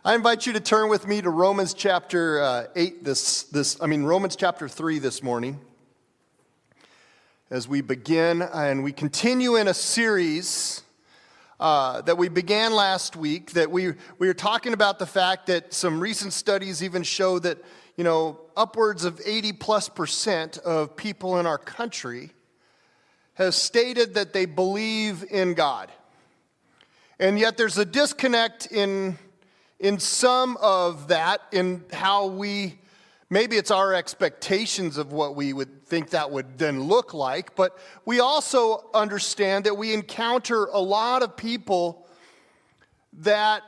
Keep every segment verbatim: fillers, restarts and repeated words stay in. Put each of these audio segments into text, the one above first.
I invite you to turn with me to Romans chapter uh, eight this this I mean Romans chapter three this morning. As we begin and we continue in a series uh, that we began last week, that we we were talking about the fact that some recent studies even show that, you know, upwards of eighty plus percent of people in our country have stated that they believe in God. And yet there's a disconnect in In some of that, in how we, maybe it's our expectations of what we would think that would then look like, but we also understand that we encounter a lot of people that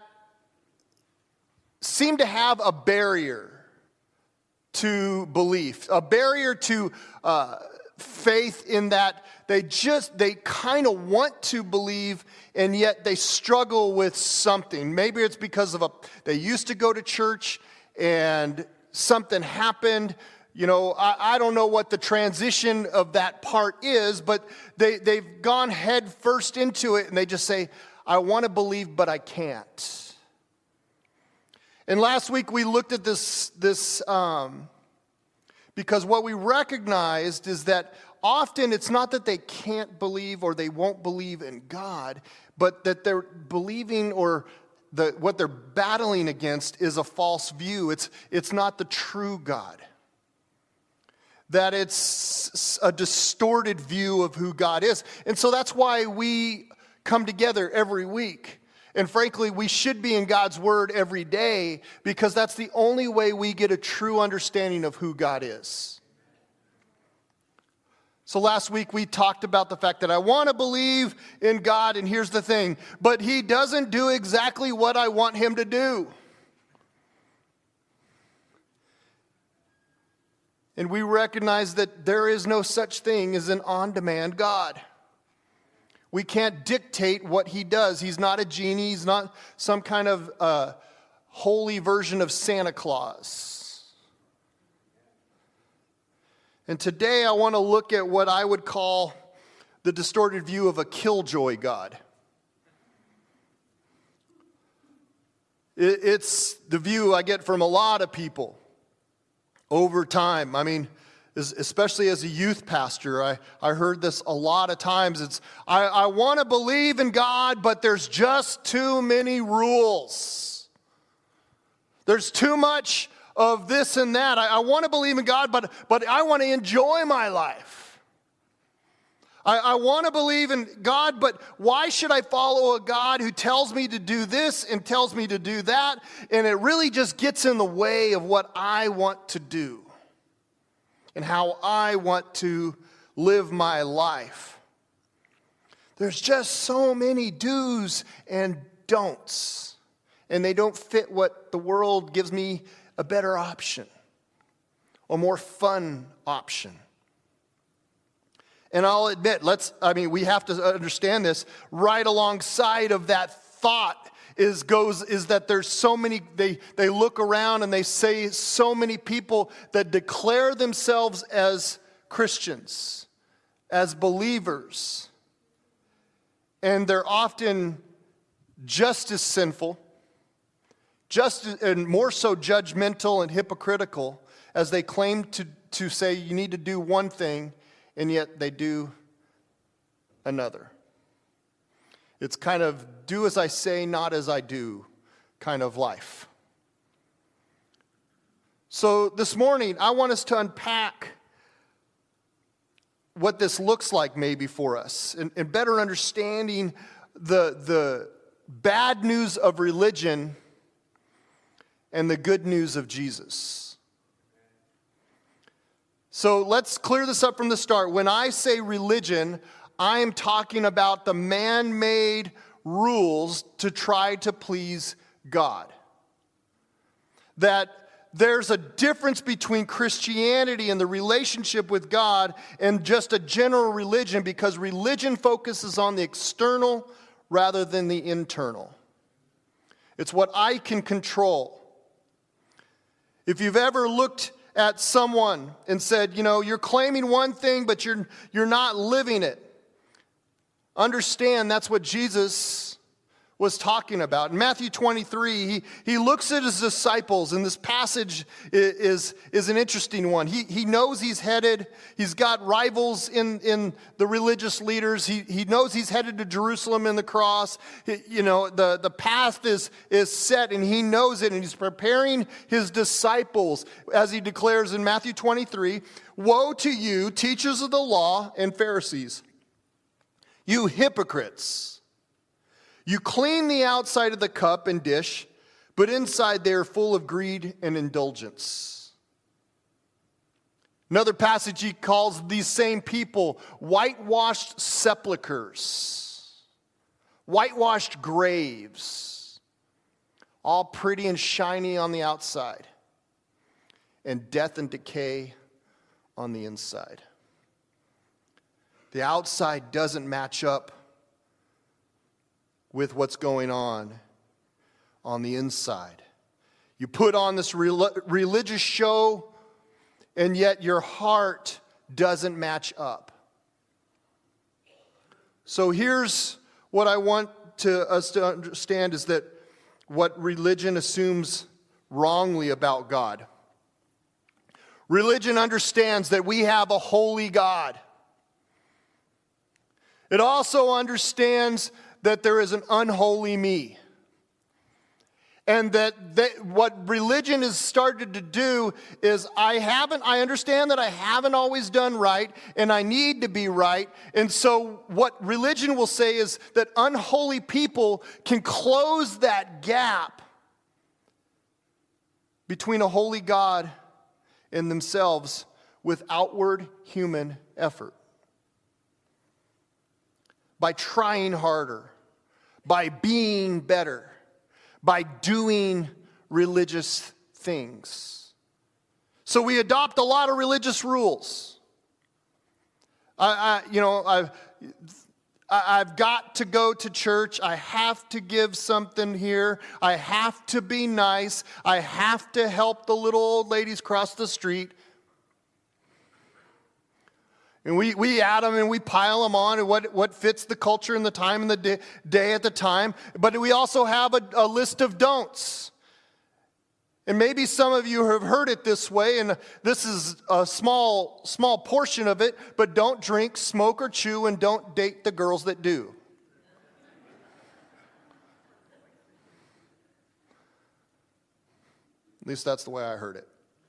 seem to have a barrier to belief, a barrier to uh, faith, in that they just, they kind of want to believe, and yet they struggle with something. Maybe it's because of a, they used to go to church and something happened. You know, I, I don't know what the transition of that part is, but they, they've gone head first into it, and they just say, I want to believe, but I can't. And last week we looked at this, this um, because what we recognized is that often it's not that they can't believe or they won't believe in God, but that they're believing, or the, what they're battling against is a false view. It's, it's not the true God. That it's a distorted view of who God is. And so that's why we come together every week. And frankly, we should be in God's Word every day, because that's the only way we get a true understanding of who God is. So last week we talked about the fact that I want to believe in God, and here's the thing, but He doesn't do exactly what I want Him to do. And we recognize that there is no such thing as an on-demand God. We can't dictate what He does. He's not a genie. He's not some kind of uh, holy version of Santa Claus. And today I want to look at what I would call the distorted view of a killjoy God. It's the view I get from a lot of people over time. I mean, especially as a youth pastor, I, I heard this a lot of times. It's, I, I want to believe in God, but there's just too many rules. There's too much of this and that. I, I want to believe in God, but, but I want to enjoy my life. I, I want to believe in God, but why should I follow a God who tells me to do this and tells me to do that? And it really just gets in the way of what I want to do and how I want to live my life. There's just so many do's and don'ts, and they don't fit what the world gives me a better option, a more fun option. And I'll admit, let's, I mean, we have to understand this, right alongside of that thought is goes is that there's so many, they, they look around and they say so many people that declare themselves as Christians, as believers, and they're often just as sinful, just and more so judgmental and hypocritical, as they claim to, to say you need to do one thing, and yet they do another. It's kind of do as I say, not as I do kind of life. So this morning, I want us to unpack what this looks like maybe for us, and, and better understanding the, the bad news of religion and the good news of Jesus. So let's clear this up from the start. When I say religion, I am talking about the man-made rules to try to please God. That there's a difference between Christianity and the relationship with God and just a general religion, because religion focuses on the external rather than the internal. It's what I can control. If you've ever looked at someone and said, you know, you're claiming one thing, but you're, you're not living it, understand that's what Jesus was talking about. In Matthew twenty-three, he, he looks at his disciples, and this passage is, is, is an interesting one. He, he knows he's headed, he's got rivals in, in the religious leaders. He, he knows he's headed to Jerusalem in the cross. He, you know, the, the path is, is set, and he knows it, and he's preparing his disciples, as he declares in Matthew twenty-three, "Woe to you, teachers of the law and Pharisees, you hypocrites! You clean the outside of the cup and dish, but inside they are full of greed and indulgence." Another passage, he calls these same people whitewashed sepulchres, whitewashed graves, all pretty and shiny on the outside, and death and decay on the inside. The outside doesn't match up with what's going on on the inside. You put on this religious show, and yet your heart doesn't match up. So here's what I want to, us to understand is that what religion assumes wrongly about God. Religion understands that we have a holy God. It also understands that there is an unholy me. And that, that what religion has started to do is I haven't, I understand that I haven't always done right, and I need to be right. And so what religion will say is that unholy people can close that gap between a holy God and themselves with outward human effort. By trying harder, by being better, by doing religious things. So we adopt a lot of religious rules. I, I you know, I've, I've got to go to church. I have to give something here. I have to be nice. I have to help the little old ladies cross the street. And we, we add them and we pile them on and what, what fits the culture and the time and the day, day at the time. But we also have a, a list of don'ts. And maybe some of you have heard it this way, and this is a small, small portion of it, but don't drink, smoke, or chew, and don't date the girls that do. At least that's the way I heard it.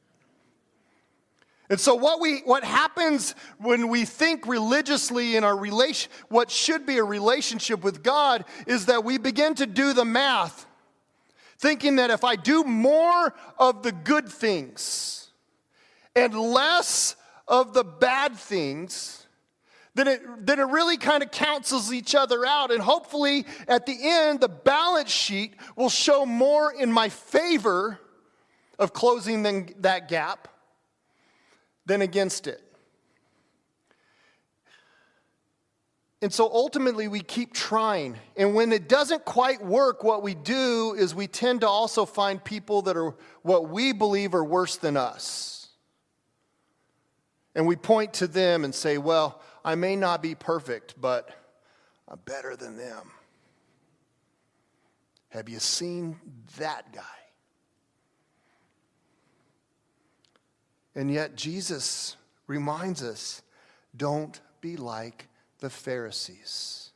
And so what we what happens when we think religiously in our relation, what should be a relationship with God, is that we begin to do the math, thinking that if I do more of the good things and less of the bad things, then it then it really kind of cancels each other out. And hopefully at the end, the balance sheet will show more in my favor of closing than that gap than against it. And so ultimately we keep trying. And when it doesn't quite work, what we do is we tend to also find people that are what we believe are worse than us. And we point to them and say, well, I may not be perfect, but I'm better than them. Have you seen that guy? And yet Jesus reminds us, don't be like the Pharisees.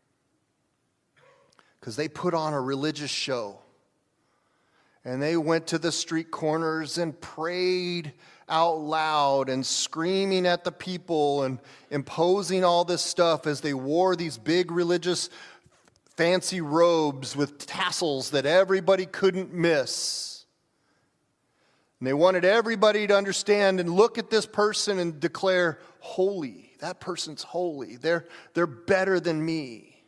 Because they put on a religious show. And they went to the street corners and prayed out loud and screaming at the people and imposing all this stuff as they wore these big religious fancy robes with tassels that everybody couldn't miss. And they wanted everybody to understand and look at this person and declare, holy. That person's holy. They're, they're better than me.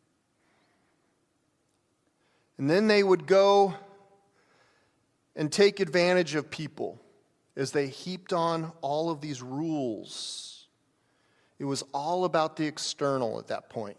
And then they would go and take advantage of people as they heaped on all of these rules. It was all about the external at that point.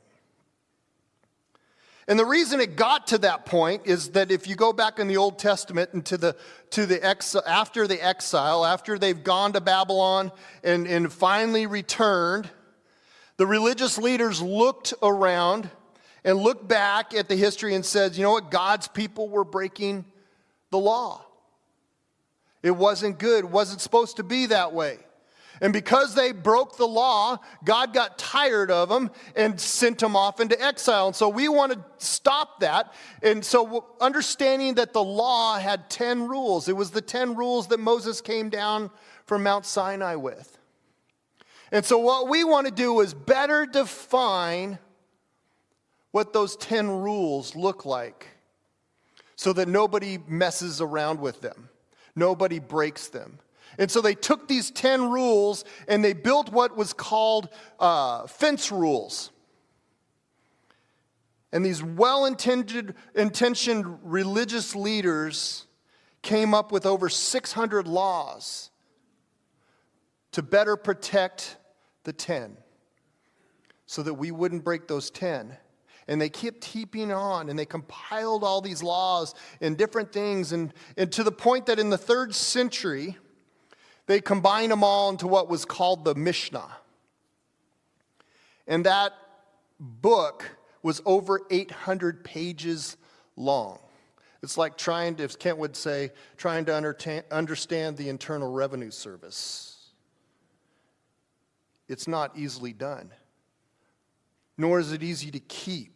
And the reason it got to that point is that if you go back in the Old Testament and to the to the ex, after the exile, after they've gone to Babylon and, and finally returned, the religious leaders looked around and look back at the history and says, you know what, God's people were breaking the law. It wasn't good. It wasn't supposed to be that way. And because they broke the law, God got tired of them and sent them off into exile. And so we want to stop that. And so understanding that the law had ten rules. It was the ten rules that Moses came down from Mount Sinai with. And so what we want to do is better define what those ten rules look like so that nobody messes around with them. Nobody breaks them. And so they took these ten rules and they built what was called uh, fence rules. And these well-intended, intentioned religious leaders came up with over six hundred laws to better protect the ten so that we wouldn't break those ten. And they kept heaping on, and they compiled all these laws and different things, and, and to the point that in the third century, they combined them all into what was called the Mishnah. And that book was over eight hundred pages long. It's like trying to, as Kent would say, trying to understand the Internal Revenue Service. It's not easily done, nor is it easy to keep.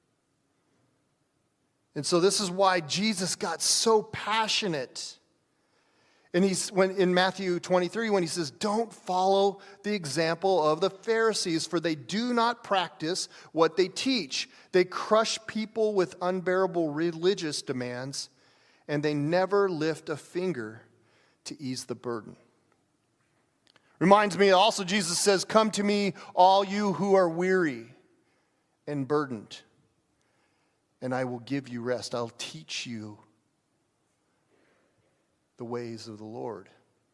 And so this is why Jesus got so passionate. And he's when in Matthew twenty-three, when he says, don't follow the example of the Pharisees, for they do not practice what they teach. They crush people with unbearable religious demands, and they never lift a finger to ease the burden. Reminds me also, Jesus says, come to me, all you who are weary and burdened, and I will give you rest. I'll teach you the ways of the Lord.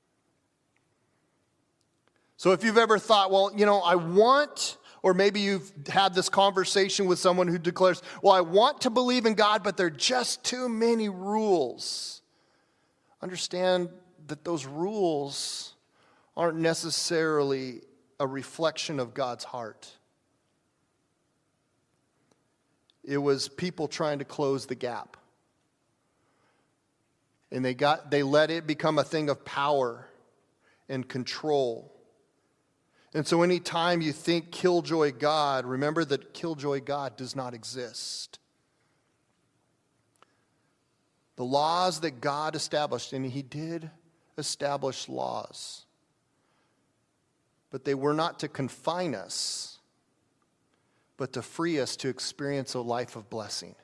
So if you've ever thought, well, you know, I want, or maybe you've had this conversation with someone who declares, well, I want to believe in God, but there are just too many rules. Understand that those rules aren't necessarily a reflection of God's heart. It was people trying to close the gap. And they got they let it become a thing of power and control. And so anytime you think killjoy God, remember that killjoy God does not exist. The laws that God established, and he did establish laws, but they were not to confine us, but to free us to experience a life of blessing.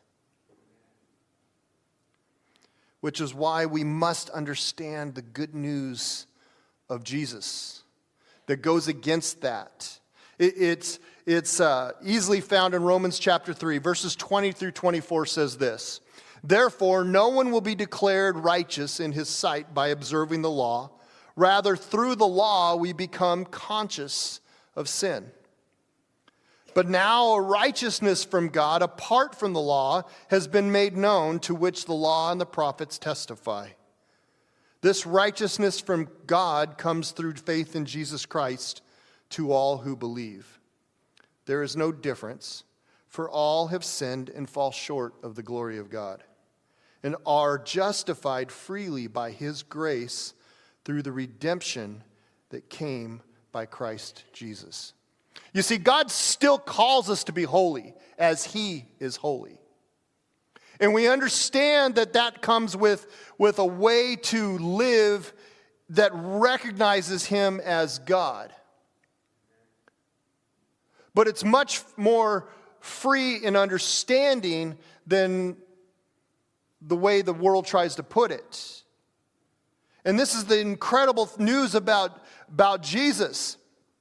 Which is why we must understand the good news of Jesus that goes against that. It, it's it's uh, easily found in Romans chapter three, verses twenty through twenty-four says this. Therefore, no one will be declared righteous in his sight by observing the law. Rather, through the law, we become conscious of sin. But now a righteousness from God apart from the law has been made known, to which the law and the prophets testify. This righteousness from God comes through faith in Jesus Christ to all who believe. There is no difference, for all have sinned and fall short of the glory of God, and are justified freely by his grace through the redemption that came by Christ Jesus. You see, God still calls us to be holy as he is holy. And we understand that that comes with, with a way to live that recognizes him as God. But it's much more free in understanding than the way the world tries to put it. And this is the incredible news about, about Jesus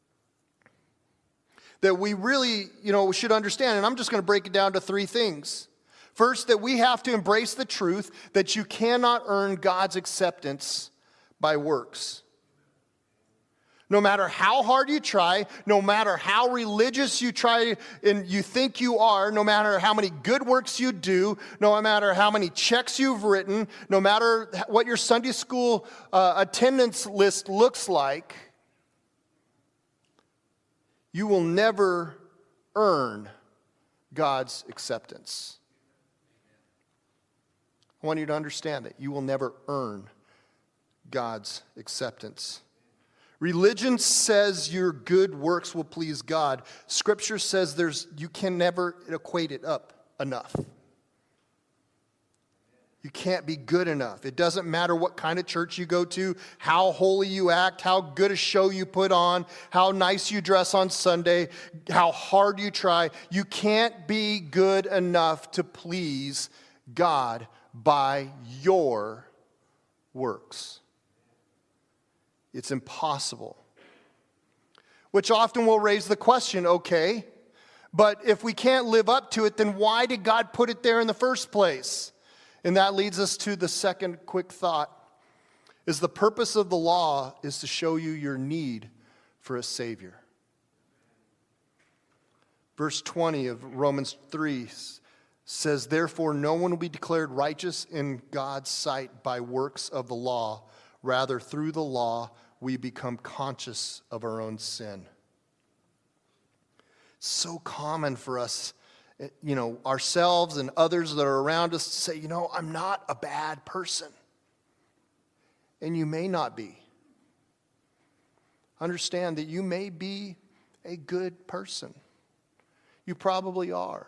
that we really, you know, should understand. And I'm just going to break it down to three things. First, that we have to embrace the truth that you cannot earn God's acceptance by works. No matter how hard you try, no matter how religious you try and you think you are, no matter how many good works you do, no matter how many checks you've written, no matter what your Sunday school uh, attendance list looks like, you will never earn God's acceptance. I want you to understand that you will never earn God's acceptance. Religion says your good works will please God. Scripture says there's you can never equate it up enough. You can't be good enough. It doesn't matter what kind of church you go to, how holy you act, how good a show you put on, how nice you dress on Sunday, how hard you try. You can't be good enough to please God by your works. It's impossible. Which often will raise the question, okay, but if we can't live up to it, then why did God put it there in the first place? And that leads us to the second quick thought, is the purpose of the law is to show you your need for a Savior. Verse twenty of Romans three says, therefore no one will be declared righteous in God's sight by works of the law. Rather, through the law, we become conscious of our own sin. It's so common for us, you know, ourselves and others that are around us to say, you know, I'm not a bad person. And you may not be. Understand that you may be a good person. You probably are.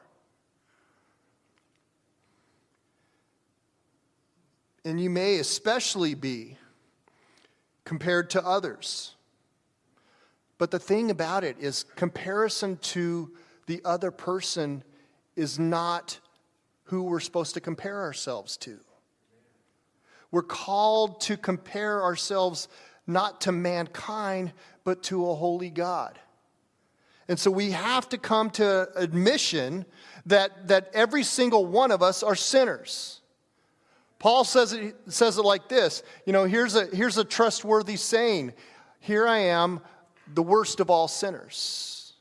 And you may especially be compared to others. But the thing about it is comparison to the other person is not who we're supposed to compare ourselves to. We're called to compare ourselves not to mankind, but to a holy God. And so we have to come to admission that, that every single one of us are sinners. Paul says it, says it like this, you know, here's a, here's a trustworthy saying, here I am, the worst of all sinners.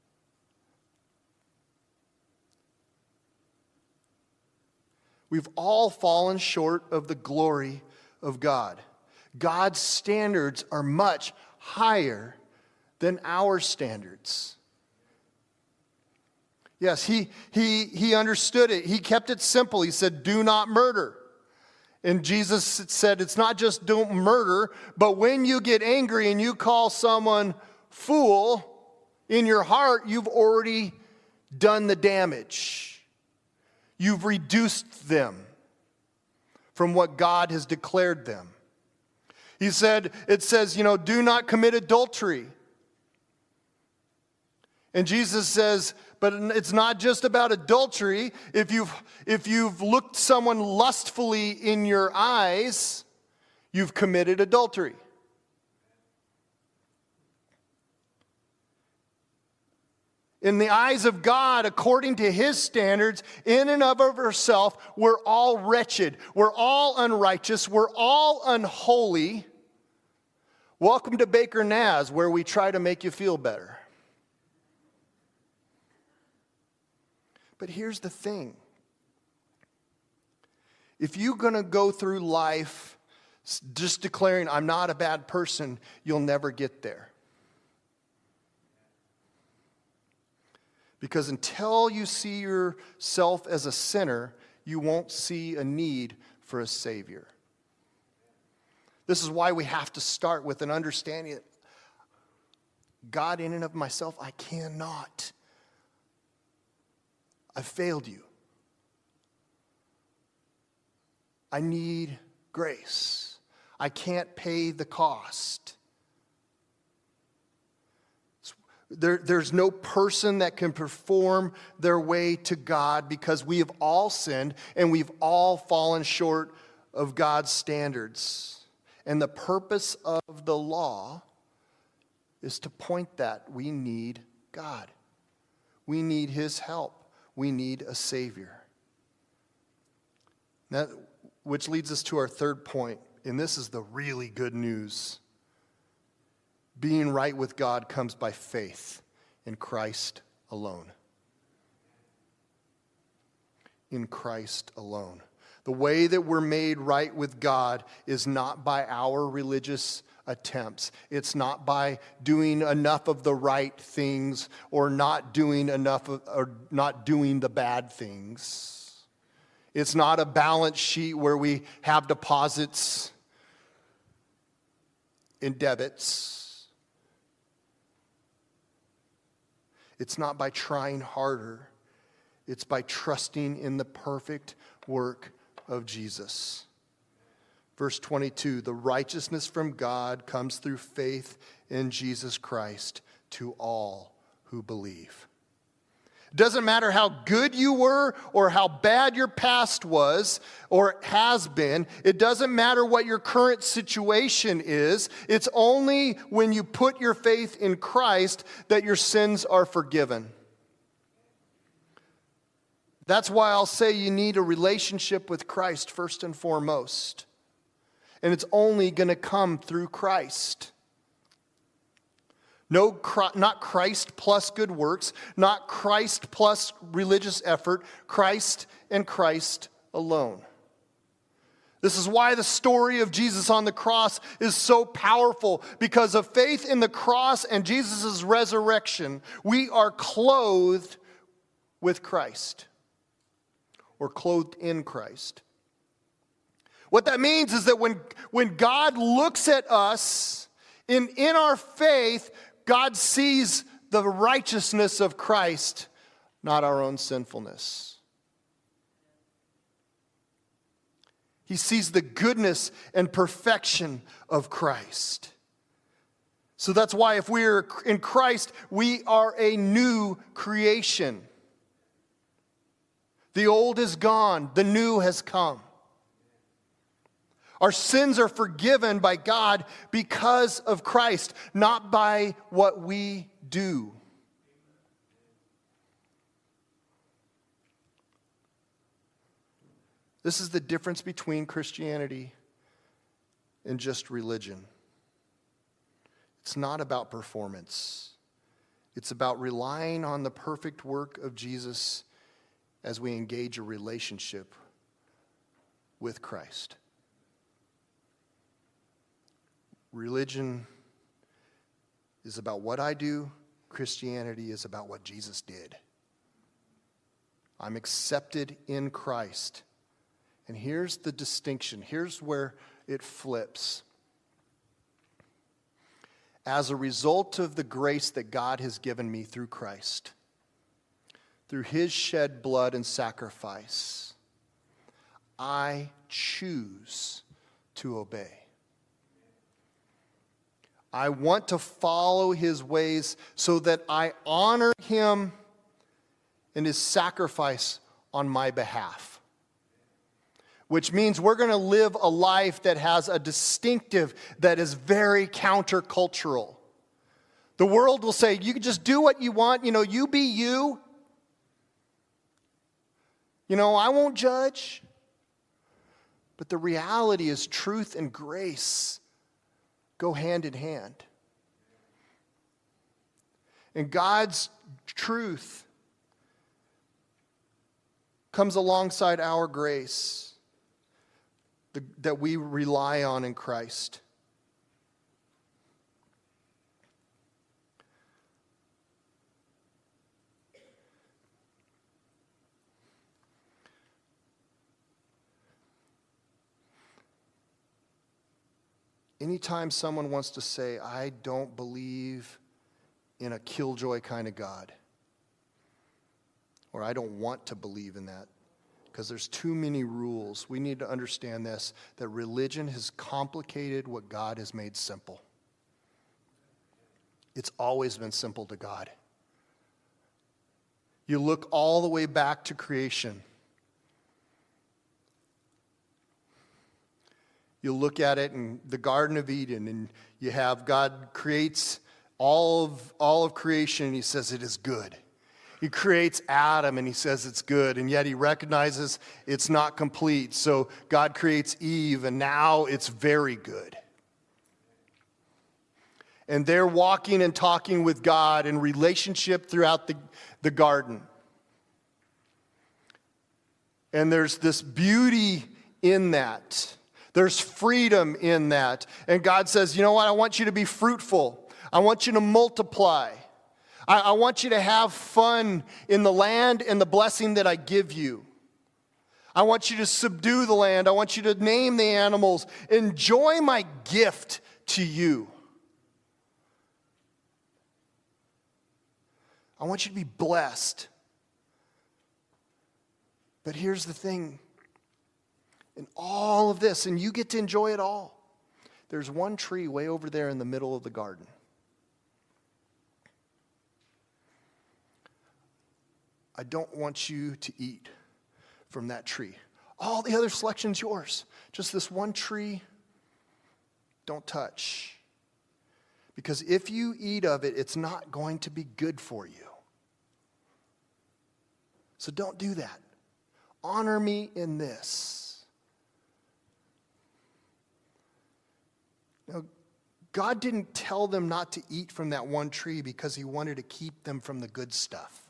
We've all fallen short of the glory of God. God's standards are much higher than our standards. Yes, he, he, he understood it. He kept it simple. He said, do not murder. And Jesus said, it's not just don't murder, but when you get angry and you call someone fool, in your heart, you've already done the damage. You've reduced them from what God has declared them. He said, it says, you know, do not commit adultery. And Jesus says, but it's not just about adultery. If you've, if you've looked someone lustfully in your eyes, you've committed adultery. In the eyes of God, according to His standards, in and of ourselves, we're all wretched. We're all unrighteous. We're all unholy. Welcome to Baker Naz, where we try to make you feel better. But here's the thing. If you're going to go through life just declaring, I'm not a bad person, you'll never get there. Because until you see yourself as a sinner, you won't see a need for a Savior. This is why we have to start with an understanding that God, in and of myself, I cannot. I've failed you. I need grace. I can't pay the cost. There, there's no person that can perform their way to God because we have all sinned and we've all fallen short of God's standards. And the purpose of the law is to point that we need God. We need His help. We need a Savior. That, which leads us to our third point, and this is the really good news. Being right with God comes by faith in Christ alone. In Christ alone. The way that we're made right with God is not by our religious attempts. It's not by doing enough of the right things or not doing enough of, or not doing the bad things. It's not a balance sheet where we have deposits and debits. It's not by trying harder. It's by trusting in the perfect work of Jesus. Verse twenty-two, the righteousness from God comes through faith in Jesus Christ to all who believe. It doesn't matter how good you were or how bad your past was or has been. It doesn't matter what your current situation is. It's only when you put your faith in Christ that your sins are forgiven. That's why I'll say you need a relationship with Christ first and foremost. And it's only going to come through Christ. No, not Christ plus good works, not Christ plus religious effort, Christ and Christ alone. This is why the story of Jesus on the cross is so powerful. Because of faith in the cross and Jesus' resurrection, we are clothed with Christ. Or clothed in Christ. What that means is that when, when God looks at us in, in our faith, God sees the righteousness of Christ, not our own sinfulness. He sees the goodness and perfection of Christ. So that's why if we are in Christ, we are a new creation. The old is gone, the new has come. Our sins are forgiven by God because of Christ, not by what we do. This is the difference between Christianity and just religion. It's not about performance. It's about relying on the perfect work of Jesus as we engage a relationship with Christ. Religion is about what I do. Christianity is about what Jesus did. I'm accepted in Christ. And here's the distinction. Here's where it flips. As a result of the grace that God has given me through Christ, through his shed blood and sacrifice, I choose to obey. I want to follow his ways so that I honor him and his sacrifice on my behalf. Which means we're going to live a life that has a distinctive, that is very countercultural. The world will say, you can just do what you want, you know, you be you. You know, I won't judge. But the reality is truth and grace go hand in hand. And God's truth comes alongside our grace the, that we rely on in Christ. Anytime someone wants to say, I don't believe in a killjoy kind of God, or I don't want to believe in that, because there's too many rules, we need to understand this, that religion has complicated what God has made simple. It's always been simple to God. You look all the way back to creation. You look at it in the Garden of Eden, and you have God creates all of, all of creation, and he says it is good. He creates Adam, and he says it's good, and yet he recognizes it's not complete. So God creates Eve, and now it's very good. And they're walking and talking with God in relationship throughout the, the garden. And there's this beauty in that. There's freedom in that. And God says, you know what? I want you to be fruitful. I want you to multiply. I, I want you to have fun in the land and the blessing that I give you. I want you to subdue the land. I want you to name the animals. Enjoy my gift to you. I want you to be blessed. But here's the thing. In all of this, and you get to enjoy it all, there's one tree way over there in the middle of the garden. I don't want you to eat from that tree. All the other selection's yours. Just this one tree, don't touch. Because if you eat of it, it's not going to be good for you. So don't do that. Honor me in this. Now, God didn't tell them not to eat from that one tree because he wanted to keep them from the good stuff.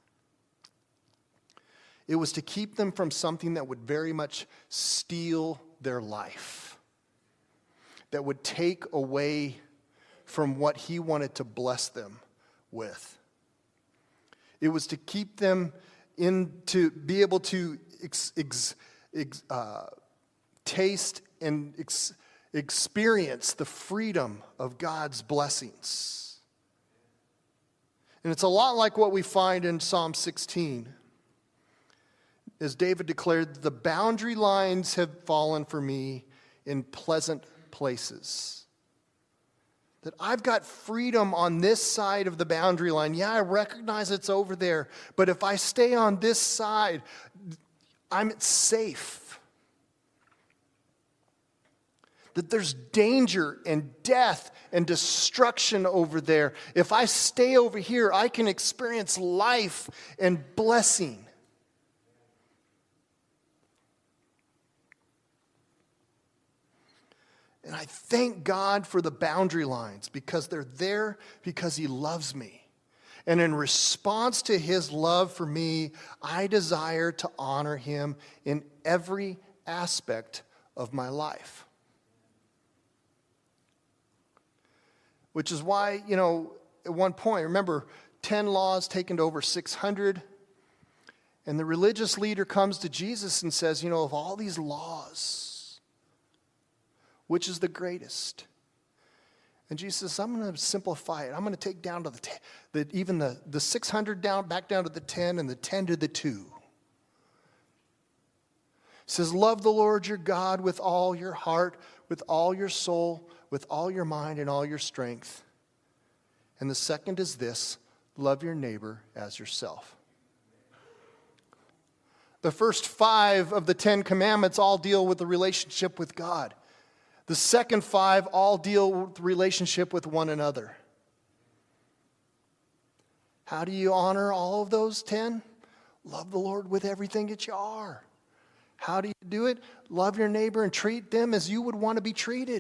It was to keep them from something that would very much steal their life, that would take away from what he wanted to bless them with. It was to keep them in, to be able to ex, ex, ex, uh, taste and ex, experience the freedom of God's blessings. And it's a lot like what we find in Psalm sixteen. As David declared, the boundary lines have fallen for me in pleasant places. That I've got freedom on this side of the boundary line. Yeah, I recognize it's over there, but if I stay on this side, I'm safe. That there's danger and death and destruction over there. If I stay over here, I can experience life and blessing. And I thank God for the boundary lines because they're there because he loves me. And in response to his love for me, I desire to honor him in every aspect of my life. Which is why, you know, at one point, remember, ten laws taken to over six hundred. And the religious leader comes to Jesus and says, you know, of all these laws, which is the greatest? And Jesus says, I'm going to simplify it. I'm going to take down to the, ten, the even the, the six hundred down, back down to the ten, and the ten to the two. He says, love the Lord your God with all your heart, with all your soul, with all your mind, and all your strength. And the second is this, love your neighbor as yourself. The first five of the Ten Commandments all deal with the relationship with God. The second five all deal with the relationship with one another. How do you honor all of those ten? Love the Lord with everything that you are. How do you do it? Love your neighbor and treat them as you would want to be treated.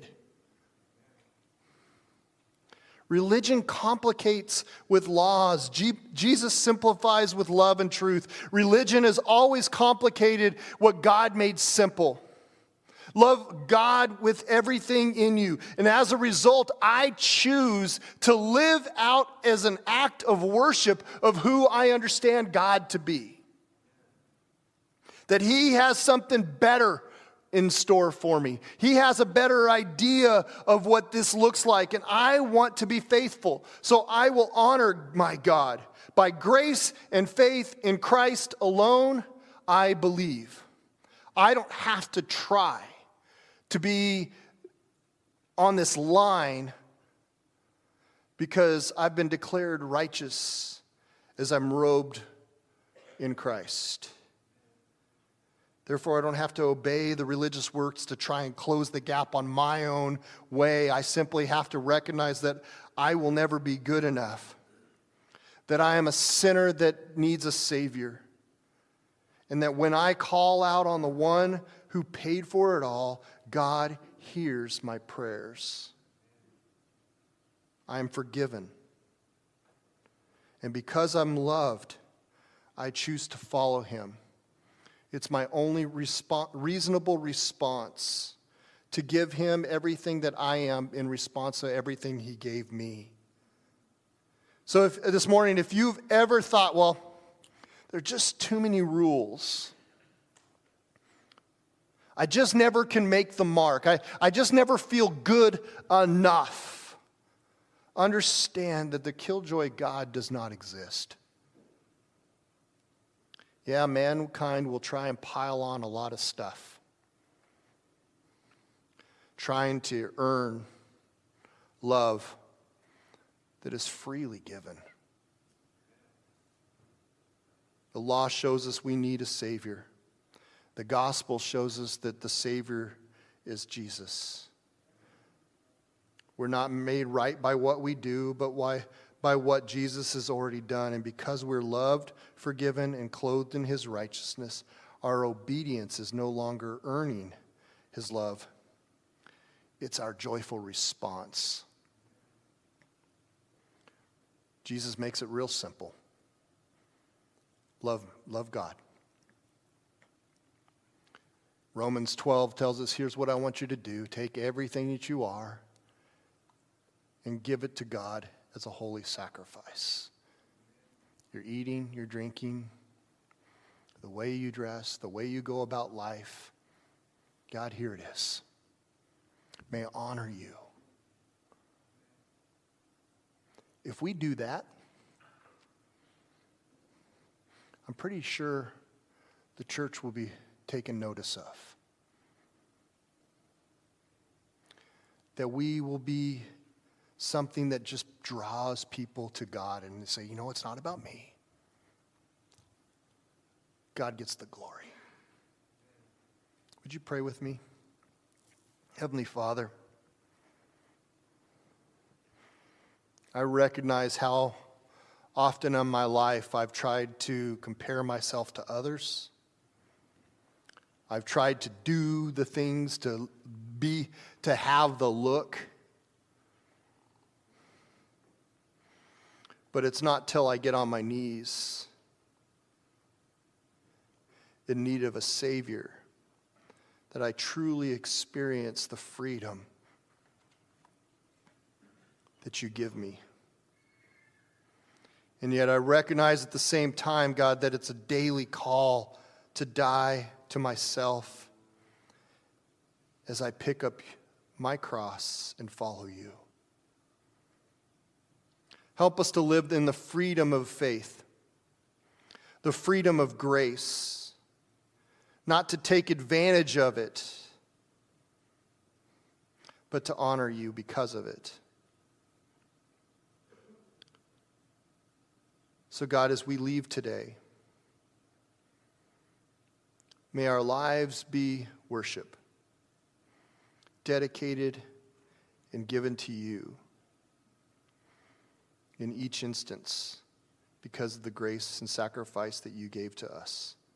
Religion complicates with laws. G- Jesus simplifies with love and truth. Religion has always complicated what God made simple. Love God with everything in you. And as a result, I choose to live out as an act of worship of who I understand God to be. That he has something better in store for me. He has a better idea of what this looks like, and I want to be faithful. So I will honor my God. By grace and faith in Christ alone, I believe. I don't have to try to be on this line because I've been declared righteous as I'm robed in Christ. Therefore, I don't have to obey the religious works to try and close the gap on my own way. I simply have to recognize that I will never be good enough, that I am a sinner that needs a Savior, and that when I call out on the one who paid for it all, God hears my prayers. I am forgiven. And because I'm loved, I choose to follow him. It's my only resp- reasonable response to give him everything that I am in response to everything he gave me. So if, this morning, if you've ever thought, well, there are just too many rules. I just never can make the mark. I, I just never feel good enough. Understand that the killjoy God does not exist. Yeah, mankind will try and pile on a lot of stuff, trying to earn love that is freely given. The law shows us we need a Savior. The gospel shows us that the Savior is Jesus. We're not made right by what we do, but why, by what Jesus has already done. And because we're loved, forgiven, and clothed in his righteousness, our obedience is no longer earning his love. It's our joyful response. Jesus makes it real simple. Love, love God. Romans twelve tells us, here's what I want you to do. Take everything that you are and give it to God as a holy sacrifice. Your eating, your drinking, the way you dress, the way you go about life. God, here it is. May I honor you. If we do that, I'm pretty sure the church will be taken notice of. That we will be something that just draws people to God and say, you know, it's not about me. God gets the glory. Would you pray with me? Heavenly Father, I recognize how often in my life I've tried to compare myself to others. I've tried to do the things to be, to have the look. But it's not till I get on my knees in need of a Savior that I truly experience the freedom that you give me. And yet I recognize at the same time, God, that it's a daily call to die to myself as I pick up my cross and follow you. Help us to live in the freedom of faith, the freedom of grace, not to take advantage of it, but to honor you because of it. So God, as we leave today, may our lives be worship, dedicated and given to you in each instance because of the grace and sacrifice that you gave to us.